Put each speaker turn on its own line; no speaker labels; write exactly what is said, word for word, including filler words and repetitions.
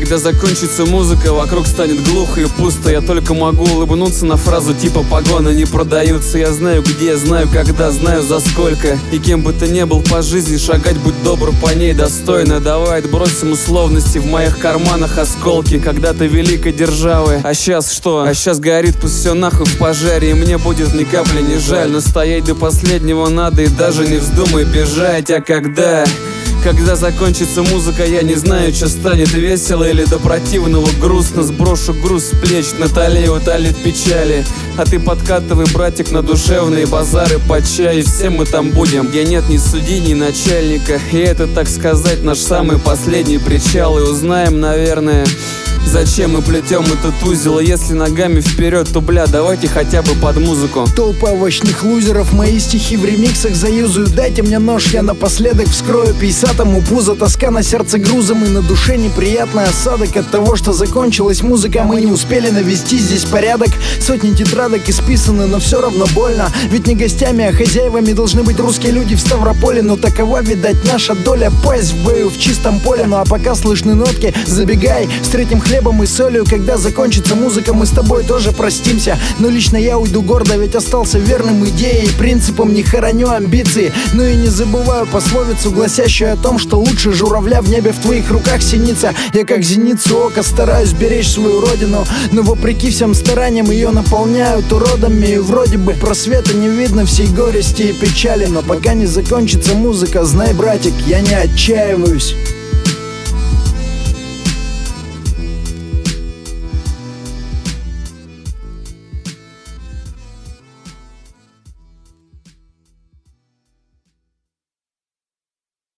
Когда закончится музыка, вокруг станет глухо и пусто. Я только могу улыбнуться на фразу типа «погоны не продаются». Я знаю где, знаю когда, знаю за сколько. И кем бы ты ни был по жизни, шагать будь добр по ней достойно. Давай отбросим условности, в моих карманах осколки когда-то великой державы. А сейчас что? А сейчас горит пусть все нахуй в пожаре, и мне будет ни капли не жаль. Но стоять до последнего надо, и даже не вздумай бежать. А когда... Когда закончится музыка, я не знаю, что станет весело или до противного грустно. Сброшу груз с плеч, Наталья утолит печали. А ты подкатывай, братик, на душевные базары под чай. И все мы там будем, где нет ни судьи, ни начальника. И это, так сказать, наш самый последний причал. И узнаем, наверное, зачем мы плетем этот узел. Если ногами вперед, то, бля, давайте хотя бы под музыку.
Толпа овощных лузеров мои стихи в ремиксах заюзают. Дайте мне нож, я напоследок вскрою пейсатому пузо. Тоска на сердце грузом, и на душе неприятный осадок от того, что закончилась музыка. Мы не успели навести здесь порядок. Сотни тетрадок исписаны, но все равно больно. Ведь не гостями, а хозяевами должны быть русские люди в Ставрополе. Но такова, видать, наша доля. Пасть в бою в чистом поле. Ну а пока слышны нотки, забегай, встретим хлебом и солью. Когда закончится музыка, мы с тобой тоже простимся. Но лично я уйду гордо, ведь остался верным идее и принципам, не хороню амбиции. Ну и не забываю пословицу, гласящую о том, что лучше журавля в небе в твоих руках синица. Я как зеницу ока стараюсь беречь свою родину, но вопреки всем стараниям ее наполняют уродами. И вроде бы просвета не видно всей горести и печали. Но пока не закончится музыка, знай, братик, я не отчаиваюсь.